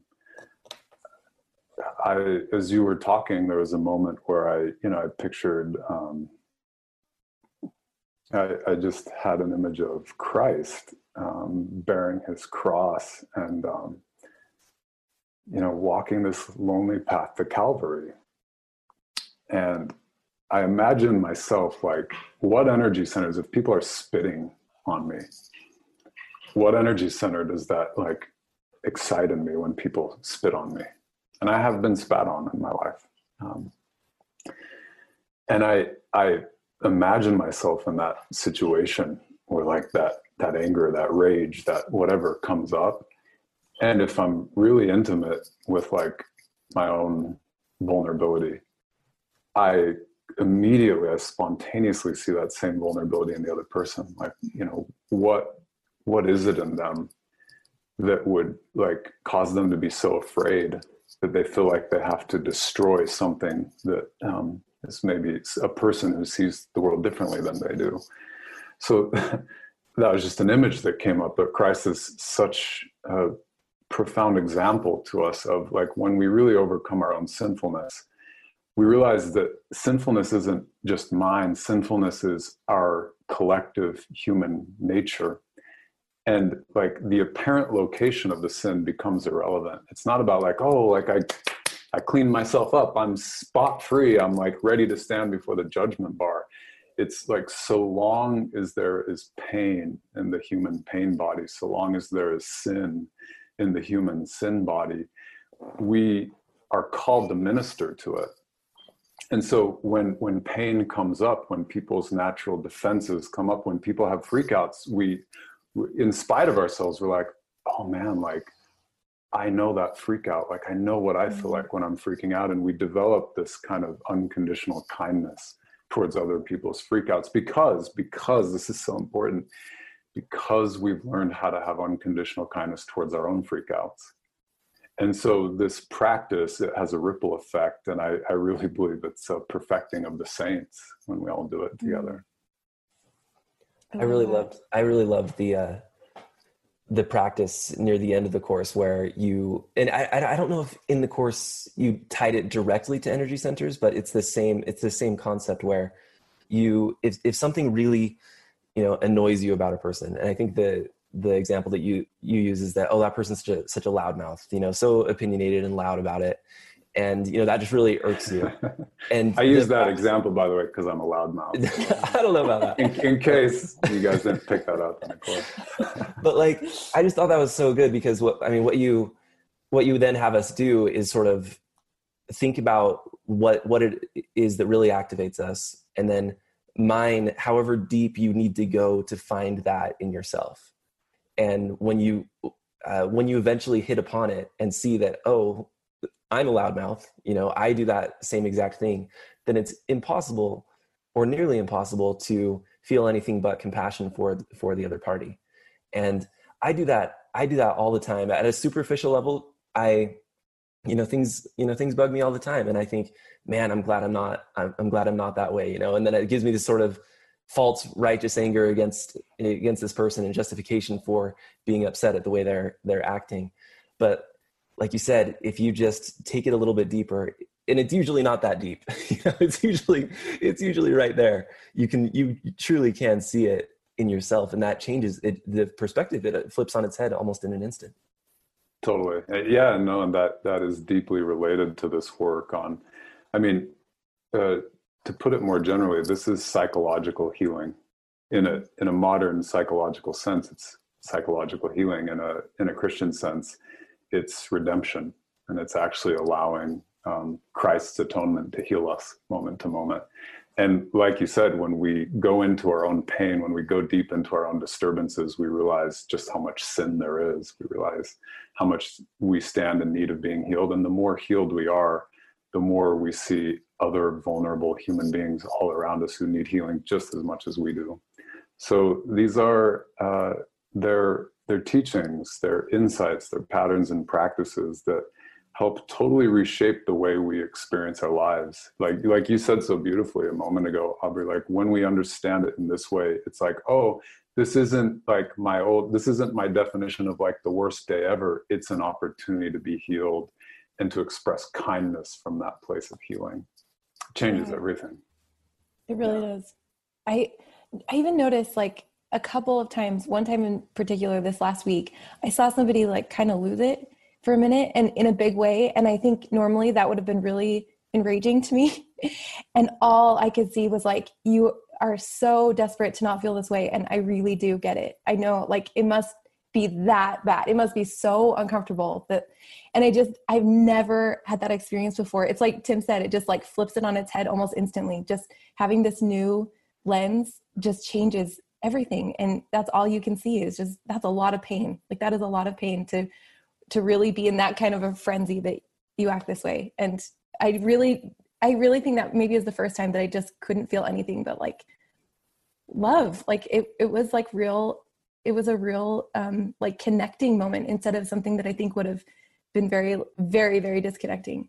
I, as you were talking, there was a moment where I, you know, I pictured, um, I, I just had an image of Christ um, bearing his cross and, um, you know, walking this lonely path to Calvary. And I imagine myself like, what energy centers, if people are spitting on me, what energy center does that like excite in me when people spit on me? And I have been spat on in my life. Um, and I, I imagine myself in that situation where like that, that anger, that rage, that whatever comes up. And if I'm really intimate with like my own vulnerability, I immediately, I spontaneously see that same vulnerability in the other person. Like, you know, what, what is it in them that would like cause them to be so afraid that they feel like they have to destroy something that um, is maybe a person who sees the world differently than they do. So that was just an image that came up, but Christ is such a profound example to us of like, when we really overcome our own sinfulness, we realize that sinfulness isn't just mine. Sinfulness is our collective human nature. And like the apparent location of the sin becomes irrelevant. It's not about like, oh, like I, I cleaned myself up, I'm spot free, I'm like ready to stand before the judgment bar. It's like, so long as there is pain in the human pain body, so long as there is sin in the human sin body, we are called to minister to it. And so when when pain comes up, when people's natural defenses come up, when people have freakouts, we, in spite of ourselves, we're like, oh man, like, I know that freak out. Like, I know what I feel like when I'm freaking out. And we develop this kind of unconditional kindness towards other people's freakouts because, because this is so important, because we've learned how to have unconditional kindness towards our own freakouts. And so this practice, it has a ripple effect. And I, I really believe it's a perfecting of the saints when we all do it together. I really loved, I really loved the, uh, the practice near the end of the course where you, and I, I don't know if in the course you tied it directly to energy centers, but it's the same, it's the same concept where you, if, if something really, you know, annoys you about a person. And I think the, the example that you, you use is that, oh, that person's such a, such a loudmouth, you know, so opinionated and loud about it. And, you know, that just really irks you. And I use that example, by the way, because I'm a loudmouth. I don't know about that. In, in case you guys didn't pick that up in the course. But like, I just thought that was so good because what, I mean, what you, what you then have us do is sort of think about what, what it is that really activates us. And then mine, however deep you need to go to find that in yourself. And when you, uh, when you eventually hit upon it and see that, oh, I'm a loudmouth, you know, I do that same exact thing, then it's impossible or nearly impossible to feel anything but compassion for, for the other party. And I do that, I do that all the time. At a superficial level, I, you know, things, you know, things bug me all the time. And I think, man, I'm glad I'm not, I'm, I'm glad I'm not that way, you know, and then it gives me this sort of false righteous anger against, against this person and justification for being upset at the way they're, they're acting. But like you said, if you just take it a little bit deeper, and it's usually not that deep, you know, it's usually, it's usually right there. You can, you truly can see it in yourself, and that changes it, the perspective. It flips on its head almost in an instant. Totally. Yeah, no, and that, that is deeply related to this work on, I mean, uh, to put it more generally, this is psychological healing in a, in a modern psychological sense. It's psychological healing. In a, in a Christian sense, it's redemption, and it's actually allowing um, Christ's atonement to heal us moment to moment. And like you said, when we go into our own pain, when we go deep into our own disturbances, we realize just how much sin there is. We realize how much we stand in need of being healed. And the more healed we are, the more we see other vulnerable human beings all around us who need healing just as much as we do. So these are, uh, they're, Their teachings, their insights, their patterns and practices that help totally reshape the way we experience our lives. Like, like you said so beautifully a moment ago, Aubrey, like when we understand it in this way, it's like, oh, this isn't like my old, this isn't my definition of like the worst day ever. It's an opportunity to be healed and to express kindness from that place of healing. It changes yeah. everything. It really yeah. does. I, I even noticed like, a couple of times, one time in particular this last week, I saw somebody like kind of lose it for a minute and in a big way. And I think normally that would have been really enraging to me. And all I could see was like, you are so desperate to not feel this way. And I really do get it. I know like it must be that bad. It must be so uncomfortable that, and I just, I've never had that experience before. It's like Tim said, it just like flips it on its head almost instantly. Just having this new lens just changes everything. And that's all you can see is just, that's a lot of pain. Like that is a lot of pain to, to really be in that kind of a frenzy that you act this way. And I really, I really think that maybe is the first time that I just couldn't feel anything but like love. Like it, it was like real, it was a real um, like connecting moment instead of something that I think would have been very, very, very disconnecting.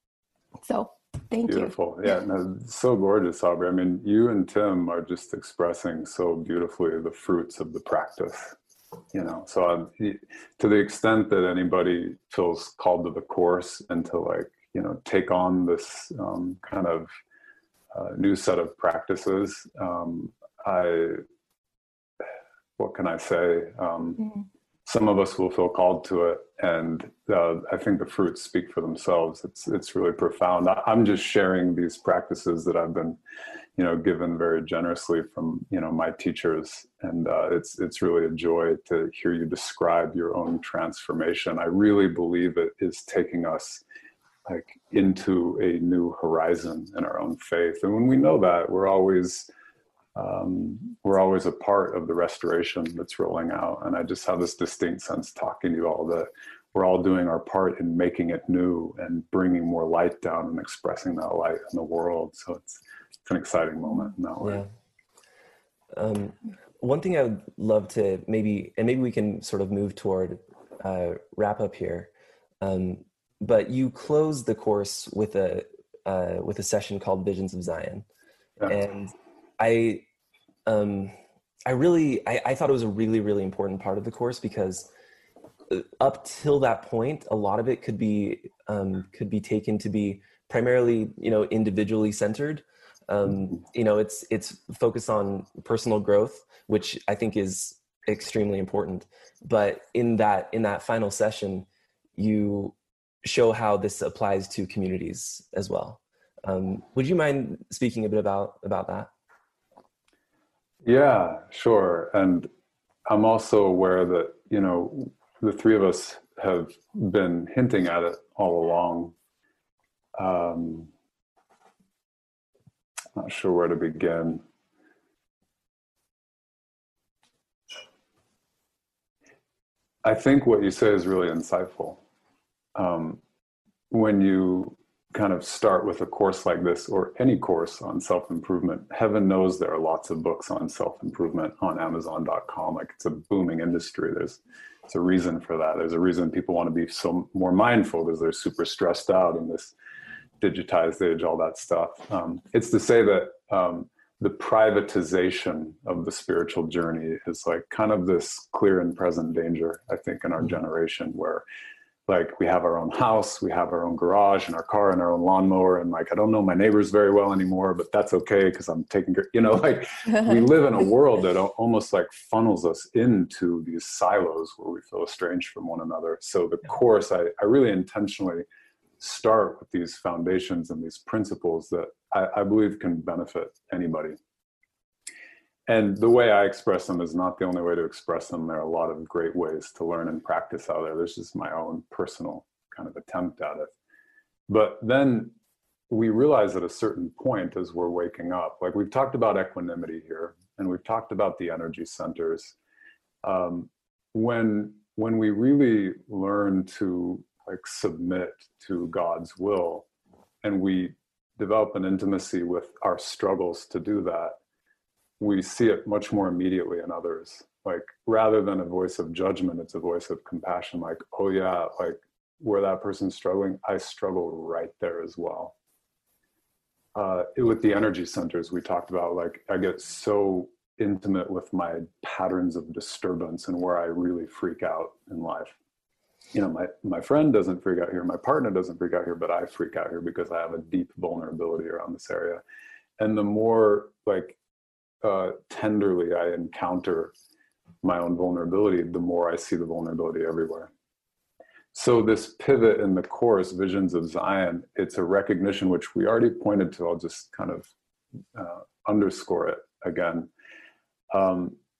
So thank Beautiful. you. Beautiful. Yeah, no, so gorgeous, Aubrey. I mean, you and Tim are just expressing so beautifully the fruits of the practice, you know. So um, to the extent that anybody feels called to the course and to like, you know, take on this um, kind of uh, new set of practices, um, I, what can I say? Um, Mm-hmm. Some of us will feel called to it, and uh, I think the fruits speak for themselves. It's it's really profound. I, I'm just sharing these practices that I've been, you know, given very generously from, you know, my teachers, and uh, it's it's really a joy to hear you describe your own transformation. I really believe it is taking us like into a new horizon in our own faith, and when we know that, we're always Um, we're always a part of the restoration that's rolling out. And I just have this distinct sense talking to you all that we're all doing our part in making it new and bringing more light down and expressing that light in the world. So it's, it's an exciting moment in that way. Yeah. Um, one thing I would love to maybe, and maybe we can sort of move toward uh, wrap up here. Um, but you closed the course with a, uh, with a session called Visions of Zion. Yeah. And I, um, I really, I, I thought it was a really, really important part of the course, because up till that point, a lot of it could be, um, could be taken to be primarily, you know, individually centered. Um, you know, it's, it's focused on personal growth, which I think is extremely important. But in that, in that final session, you show how this applies to communities as well. Um, would you mind speaking a bit about, about that? Yeah, sure. And I'm also aware that, you know, the three of us have been hinting at it all along. Um, not sure where to begin. I think what you say is really insightful. Um, when you kind of start with a course like this, or any course on self-improvement, heaven knows there are lots of books on self-improvement on amazon dot com. Like, it's a booming industry. There's, it's a reason for that. There's a reason people want to be so more mindful, because they're super stressed out in this digitized age, all that stuff. Um, it's to say that um, the privatization of the spiritual journey is like kind of this clear and present danger, I think, in our generation, where like we have our own house, we have our own garage and our car and our own lawnmower. And like, I don't know my neighbors very well anymore, but that's okay, because I'm taking care, you know, like we live in a world that almost like funnels us into these silos where we feel estranged from one another. So the course, I, I really intentionally start with these foundations and these principles that I, I believe can benefit anybody. And the way I express them is not the only way to express them. There are a lot of great ways to learn and practice out there. This is my own personal kind of attempt at it. But then we realize at a certain point, as we're waking up, like we've talked about equanimity here, and we've talked about the energy centers. Um, when, when we really learn to like submit to God's will, and we develop an intimacy with our struggles to do that, we see it much more immediately in others. Like, rather than a voice of judgment, it's a voice of compassion. Like, oh yeah, like where that person's struggling, I struggle right there as well. Uh, it, with the energy centers we talked about, like I get so intimate with my patterns of disturbance and where I really freak out in life. You know, my, my friend doesn't freak out here, my partner doesn't freak out here, but I freak out here because I have a deep vulnerability around this area. And the more like, Uh, tenderly I encounter my own vulnerability, the more I see the vulnerability everywhere. So this pivot in the course, Visions of Zion, it's a recognition, which we already pointed to. I'll just kind of uh, underscore it again. Um,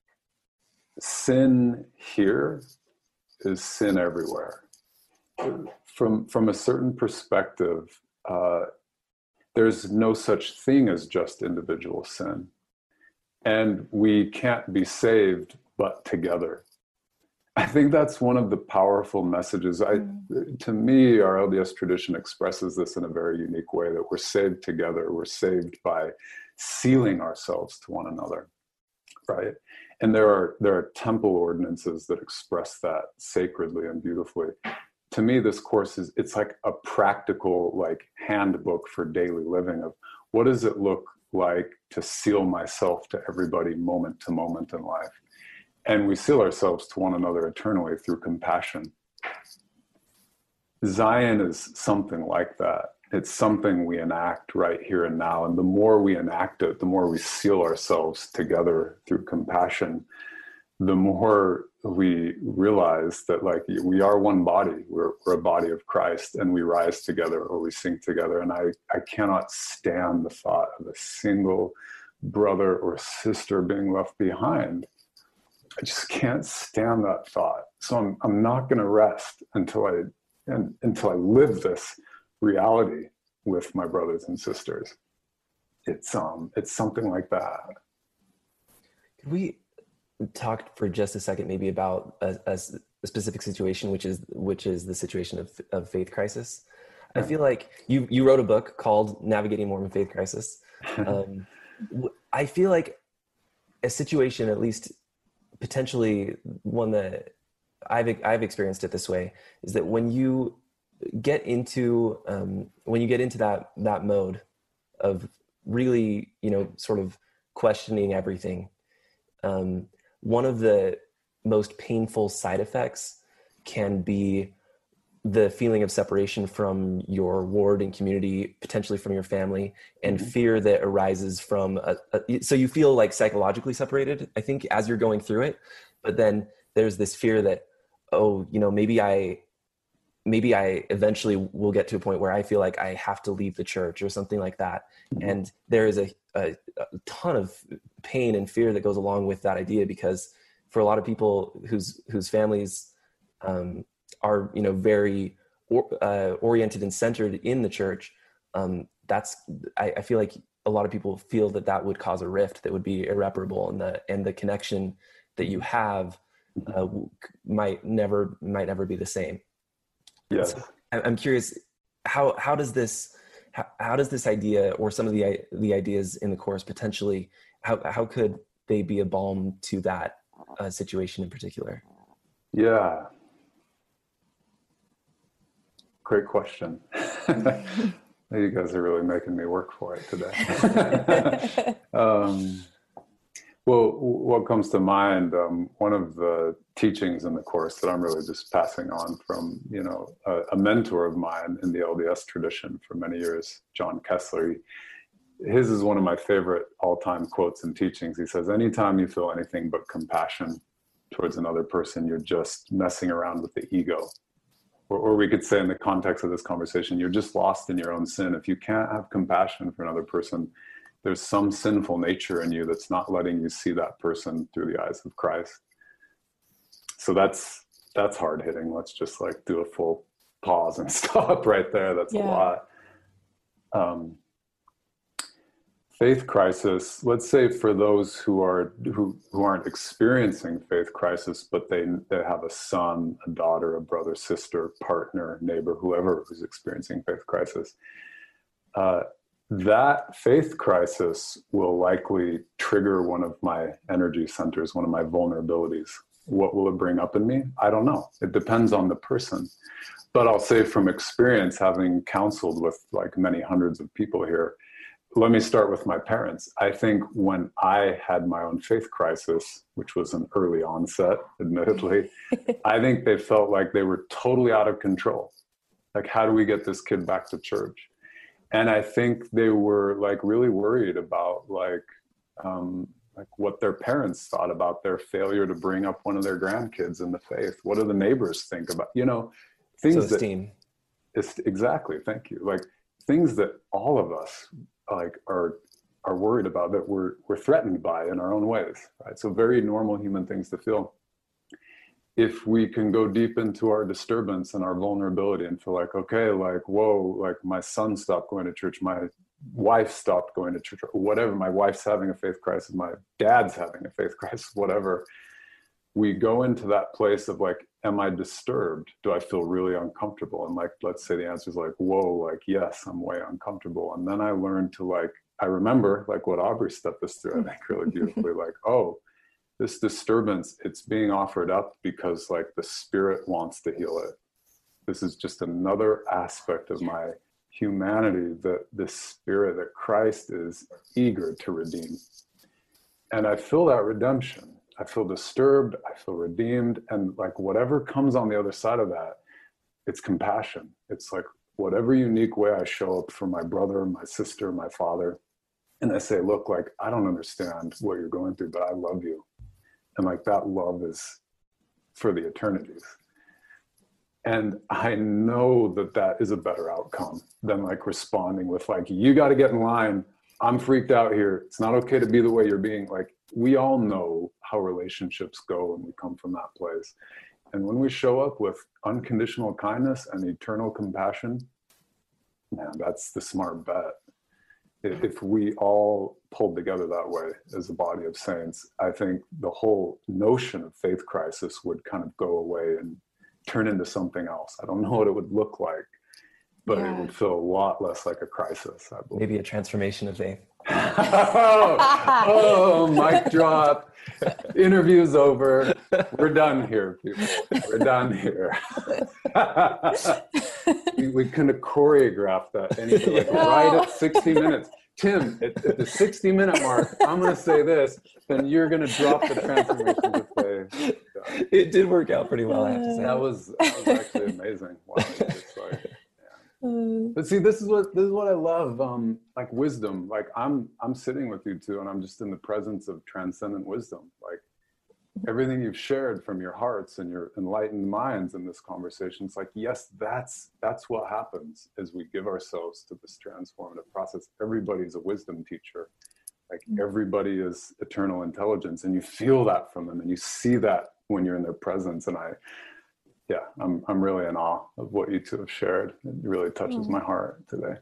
sin here is sin everywhere. From, from a certain perspective, uh, there's no such thing as just individual sin. And we can't be saved but together. I think that's one of the powerful messages. I, mm. To me, our L D S tradition expresses this in a very unique way, that we're saved together. We're saved by sealing ourselves to one another, right? And there are, there are temple ordinances that express that sacredly and beautifully. To me, this course is, it's like a practical like handbook for daily living of what does it look like to seal myself to everybody moment to moment in life. And we seal ourselves to one another eternally through compassion. Zion is something like that. It's something we enact right here and now. And the more we enact it, the more we seal ourselves together through compassion, the more we realize that like we are one body, we're, we're a body of Christ, and we rise together or we sink together. And I, I cannot stand the thought of a single brother or sister being left behind. I just can't stand that thought. So I'm, I'm not going to rest until I, and, until I live this reality with my brothers and sisters. It's, um, it's something like that. Could we talk for just a second, maybe about a, a, a specific situation, which is, which is the situation of, of faith crisis? I feel like you, you wrote a book called Navigating Mormon Faith Crisis. Um, I feel like a situation, at least potentially one that I've, I've experienced it this way, is that when you get into, um, when you get into that, that mode of really, you know, sort of questioning everything, um, one of the most painful side effects can be the feeling of separation from your ward and community, potentially from your family, and mm-hmm. fear that arises from, a, a, so you feel like psychologically separated, I think, as you're going through it. But then there's this fear that, oh, you know, maybe I, maybe I eventually will get to a point where I feel like I have to leave the church or something like that. Mm-hmm. And there is a, a, a ton of pain and fear that goes along with that idea, because for a lot of people whose, whose families, um, are, you know, very or, uh, oriented and centered in the church, um, that's, I, I feel like a lot of people feel that that would cause a rift that would be irreparable, and the, and the connection that you have uh, might never, might never be the same. Yes. So I'm curious, how, how does this, how, how does this idea, or some of the, the ideas in the course potentially, how, how could they be a balm to that uh, situation in particular? Yeah. Great question. You guys are really making me work for it today. um, well, what comes to mind, um, one of the teachings in the course that I'm really just passing on from, you know, a, a mentor of mine in the L D S tradition for many years, John Kessler. His is one of my favorite all-time quotes and teachings. He says, anytime you feel anything but compassion towards another person, you're just messing around with the ego. Or, or we could say, in the context of this conversation, you're just lost in your own sin. If you can't have compassion for another person, there's some sinful nature in you that's not letting you see that person through the eyes of Christ. So that's, that's hard hitting. Let's just like do a full pause and stop right there. That's yeah. a lot. Um, Faith crisis, let's say for those who are who, who aren't experiencing faith crisis, but they, they have a son, a daughter, a brother, sister, partner, neighbor, whoever who's experiencing faith crisis, uh, that faith crisis will likely trigger one of my energy centers, one of my vulnerabilities. What will it bring up in me? I don't know. It depends on the person. But I'll say from experience, having counseled with like many hundreds of people here, let me start with my parents. I think when I had my own faith crisis, which was an early onset, admittedly, I think they felt like they were totally out of control. Like, how do we get this kid back to church? And I think they were like really worried about like, um, like what their parents thought about their failure to bring up one of their grandkids in the faith. What do the neighbors think about, you know, things so esteem. that, it's, exactly, thank you. Like things that all of us like are are worried about, that we're we're threatened by in our own ways, right? So very normal human things to feel. If we can go deep into our disturbance and our vulnerability and feel like, okay, like, whoa, like my son stopped going to church, my wife stopped going to church, or whatever, my wife's having a faith crisis, my dad's having a faith crisis, whatever. We go into that place of like, am I disturbed? Do I feel really uncomfortable? And like, let's say the answer is like, whoa, like, yes, I'm way uncomfortable. And then I learned to like, I remember like what Aubrey stepped us through, I think really beautifully, like, oh, this disturbance, it's being offered up because like the Spirit wants to heal it. This is just another aspect of my humanity, that the Spirit, that Christ is eager to redeem. And I feel that redemption. I feel disturbed, I feel redeemed, and like whatever comes on the other side of that, it's compassion. It's like whatever unique way I show up for my brother, my sister, my father, and I say, look, like, I don't understand what you're going through, but I love you. And like that love is for the eternities. And I know that that is a better outcome than like responding with like, you got to get in line. I'm freaked out here. It's not okay to be the way you're being. Like, we all know how relationships go when we come from that place. And when we show up with unconditional kindness and eternal compassion, man, that's the smart bet. If we all pulled together that way as a body of saints, I think the whole notion of faith crisis would kind of go away and turn into something else. I don't know what it would look like, but yeah. It would feel a lot less like a crisis, I believe. Maybe a transformation of faith. oh, oh, mic drop. Interview's over. We're done here, people. We're done here. we, we kind of choreograph that anything, like right at sixty minutes. Tim, at, at the sixty minute mark, I'm going to say this, then you're going to drop the transformation of faith. Yeah. It did work out pretty well, I have to say. That was, that was actually amazing. Wow. It's like, but see, this is what this is what I love. Um, like wisdom. Like I'm I'm sitting with you two, and I'm just in the presence of transcendent wisdom. Like everything you've shared from your hearts and your enlightened minds in this conversation. It's like, yes, that's that's what happens as we give ourselves to this transformative process. Everybody's a wisdom teacher. Like everybody is eternal intelligence, and you feel that from them, and you see that when you're in their presence. And I. Yeah, I'm I'm really in awe of what you two have shared. It really touches my heart today.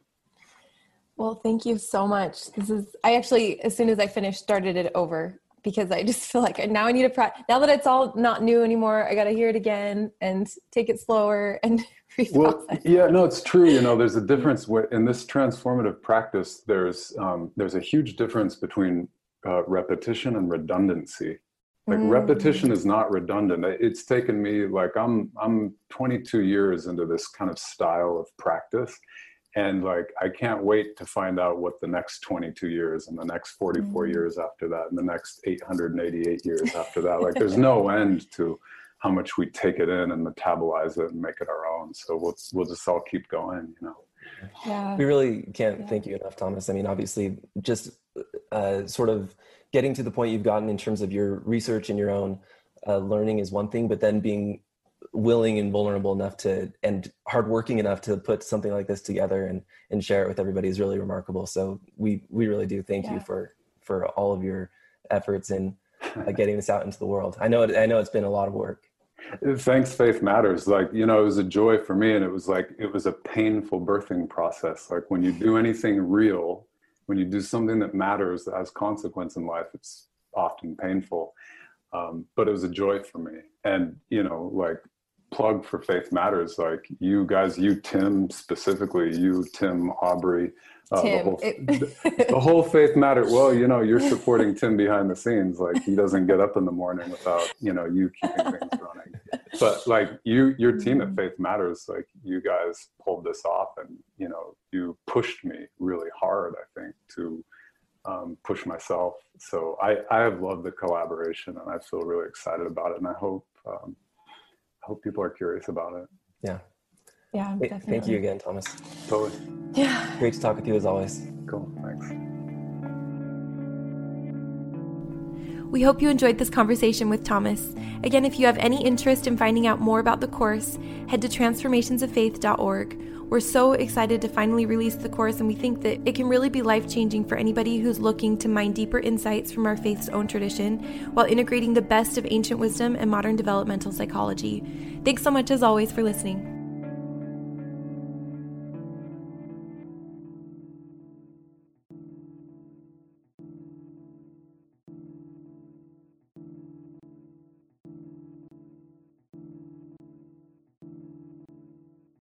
Well, thank you so much. This is, I actually, as soon as I finished, started it over because I just feel like now I need to practice. Now that it's all not new anymore, I got to hear it again and take it slower and well, yeah, no, it's true. You know, there's a difference in this transformative practice. There's um, there's a huge difference between uh, repetition and redundancy. Like mm. repetition is not redundant. It's taken me like I'm I'm twenty-two years into this kind of style of practice, and like I can't wait to find out what the next twenty-two years and the next forty-four mm. years after that and the next eight hundred eighty-eight years after that. Like there's no end to how much we take it in and metabolize it and make it our own. So we'll we'll just all keep going, you know. Yeah. We really can't yeah. thank you enough, Thomas. I mean, obviously, just uh, sort of getting to the point you've gotten in terms of your research and your own uh, learning is one thing, but then being willing and vulnerable enough to, and hardworking enough to put something like this together and, and share it with everybody is really remarkable. So we, we really do thank yeah. you for, for all of your efforts in uh, getting this out into the world. I know, it, I know it's been a lot of work. Thanks, Faith Matters. Like, you know, it was a joy for me, and it was like, it was a painful birthing process. Like when you do anything real, when you do something that matters, that has consequence in life, it's often painful. Um, but it was a joy for me. And, you know, like plug for Faith Matters, like you guys, you, Tim, specifically, you, Tim, Aubrey, uh, Tim, the, whole, it... the, the whole Faith Matter. Well, you know, you're supporting Tim behind the scenes. Like he doesn't get up in the morning without, you know, you keeping things running. But like you, your team at Faith Matters, like you guys pulled this off, and, you know, you pushed me really hard, I think, to um, push myself. So I, I have loved the collaboration, and I feel really excited about it. And I hope, um, I hope people are curious about it. Yeah. Yeah, hey, thank you again, Thomas. Totally. Yeah. Great to talk with you as always. Cool. Thanks. We hope you enjoyed this conversation with Thomas. Again, if you have any interest in finding out more about the course, head to transformations of faith dot org. We're so excited to finally release the course, and we think that it can really be life-changing for anybody who's looking to mine deeper insights from our faith's own tradition while integrating the best of ancient wisdom and modern developmental psychology. Thanks so much, as always, for listening.